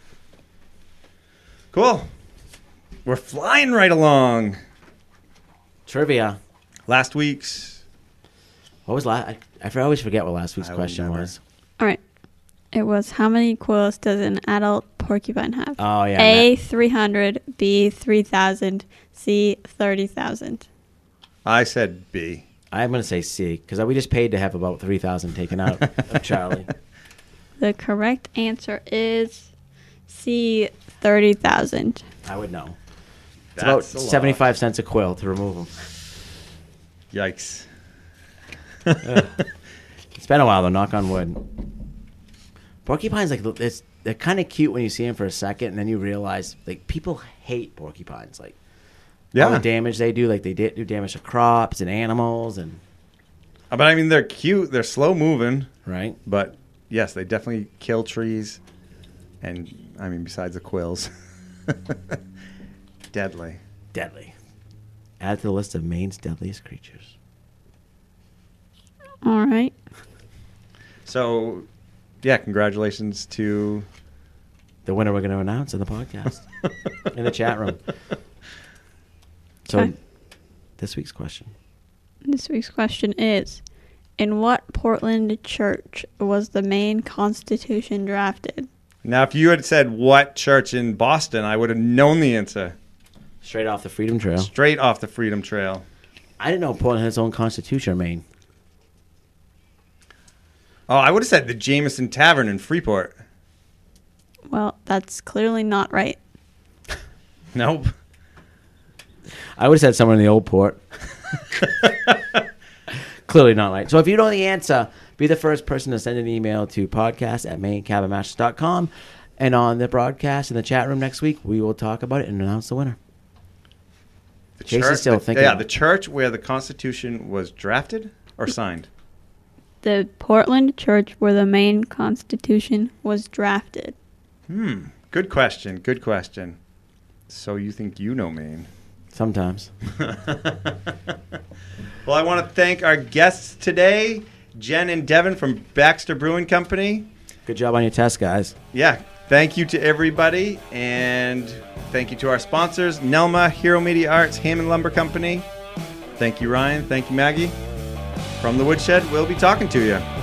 Cool. We're flying right along. Trivia. Last week's. What was last? I, I always forget what last week's I will question never. was. All right. It was how many quills does an adult porcupine have? Oh yeah. A Matt. three hundred, B three thousand, C thirty thousand. I said B. I'm gonna say C because we just paid to have about three thousand taken out of Charlie. The correct answer is C thirty thousand. I would know. It's That's about a lot. seventy-five cents a quill to remove them. Yikes. It's been a while though. Knock on wood. Porcupines like it's, they're kind of cute when you see them for a second, and then you realize like people hate porcupines. Like all Yeah. the damage they do, like they di- do damage to crops and animals, and But I mean, they're cute. They're slow moving. right. But yes, they definitely kill trees. And I mean, besides the quills. Deadly. Deadly. Add to the list of Maine's deadliest creatures. All right. So, yeah, congratulations to. The winner we're going to announce in the podcast, in the chat room. So, Okay. this week's question. This week's question is, in what Portland church was the Maine Constitution drafted? Now, if you had said what church in Boston, I would have known the answer. Straight off the Freedom Trail. Straight off the Freedom Trail. I didn't know Portland had its own constitution, Maine. Oh, I would have said the Jameson Tavern in Freeport. Well, that's clearly not right. Nope. I would have said somewhere in the old port. Clearly not right. So if you know the answer, be the first person to send an email to podcast at maine cabin masters dot com. And on the broadcast in the chat room next week, we will talk about it and announce the winner. The Jason's church- still the- thinking Yeah, about the it. church where the Constitution was drafted or signed. The Portland church where the Maine Constitution was drafted. Hmm. Good question. Good question. So you think you know Maine? Sometimes. Well, I want to thank our guests today, Jen and Devin from Baxter Brewing Company. Good job on your test, guys. Yeah, thank you to everybody, and thank you to our sponsors, Nelma, Hero Media Arts, Hammond Lumber Company. Thank you, Ryan. Thank you, Maggie. From the Woodshed, we'll be talking to you.